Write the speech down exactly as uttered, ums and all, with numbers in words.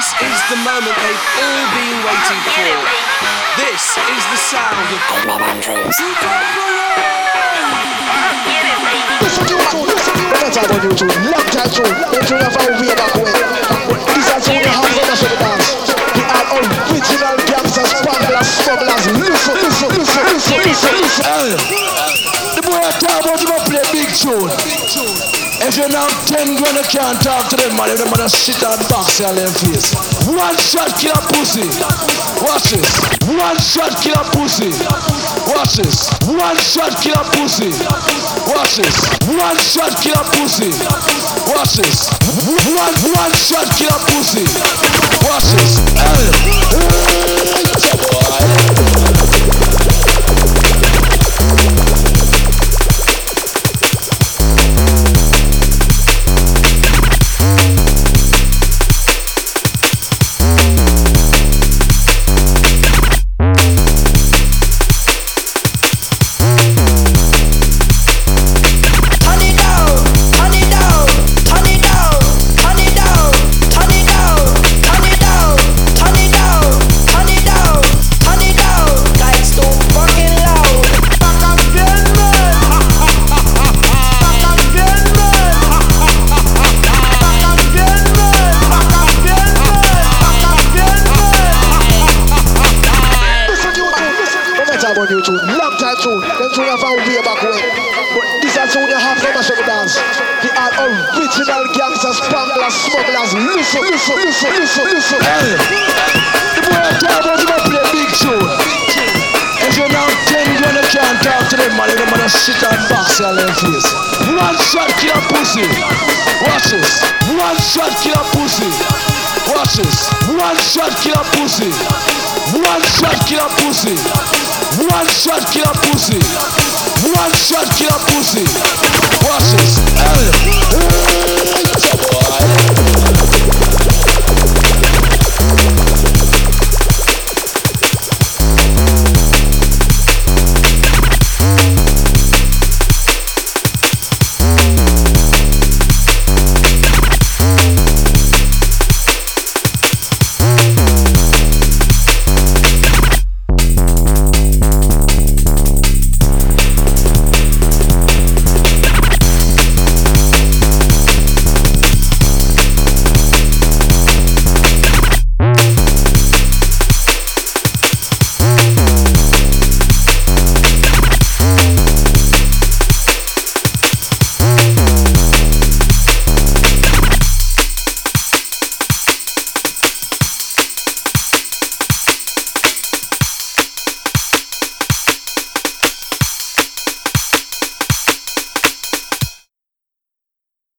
This is the moment they've all been waiting for. This is the sound of Amen Andrews. Long time on YouTube, long time too. Don't you have a way back way. This is only half of us of the dance. We are original gangsters, spanglers, smugglers. Listen, listen, listen, listen, listen, listen. Hey, the boy I talk about him a play big tune. If you're now ten grand, you can't talk to them, man. If them mother shit and box on their face. One shot kill a pussy. Watch this. One shot kill a pussy. Watch this. One shot kill a pussy. Watch this. One shot kill a pussy. Watch this. One one shot kill a pussy. Watch this. Hey, hey, boy. On YouTube, long time too. Then you have found way back way. But this is only half of us of the dance. We are original gangsters, spanglers, smugglers. Listen, listen, listen, listen, listen. Hey, the boy I talk about him a play big tune. If you're now ten grand, you can't talk to them, man. Them mother shit and box on their face. One shot kill a pussy. Watch this. One shot kill a pussy. Watch this. One shot kill a pussy. One shot kill a pussy. One shot kill a pussy. One shot kill a pussy. Watch this. Hey.